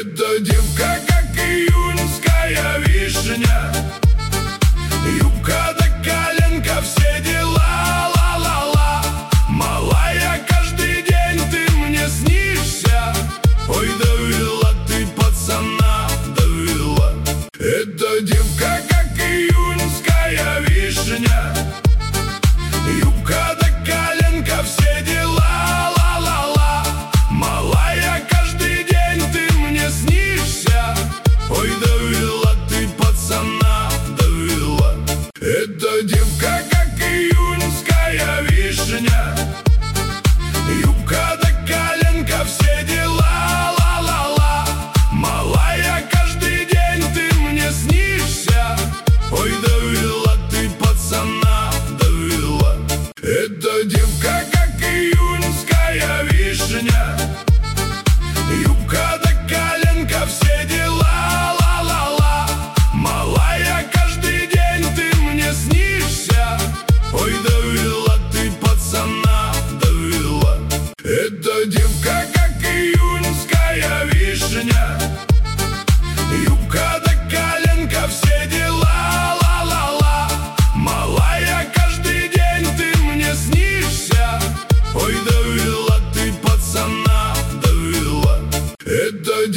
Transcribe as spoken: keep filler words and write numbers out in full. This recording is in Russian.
Эта девка, как июньская вишня, юбка до коленка, все дела, ла-ла-ла. Малая, каждый день ты мне снишься. Ой, довела ты пацана, довела. Эта девка, как июньская вишня, юбка до коленка, все дела, ла-ла-ла. Малая, каждый день ты мне снишься. Ой, довела ты пацана, довела. Эта девка, как июньская вишня, юбка до коленка, все дела, ла-ла-ла. Малая, каждый день ты мне снишься. Ой, довела ты пацана, довела. Эта девка, как июньская вишня, юбка до коленка, все дела, ла-ла-ла. Малая, каждый день ты мне снишься. Ой, довела ты пацана, довела. Эта девка, как июньская вишня,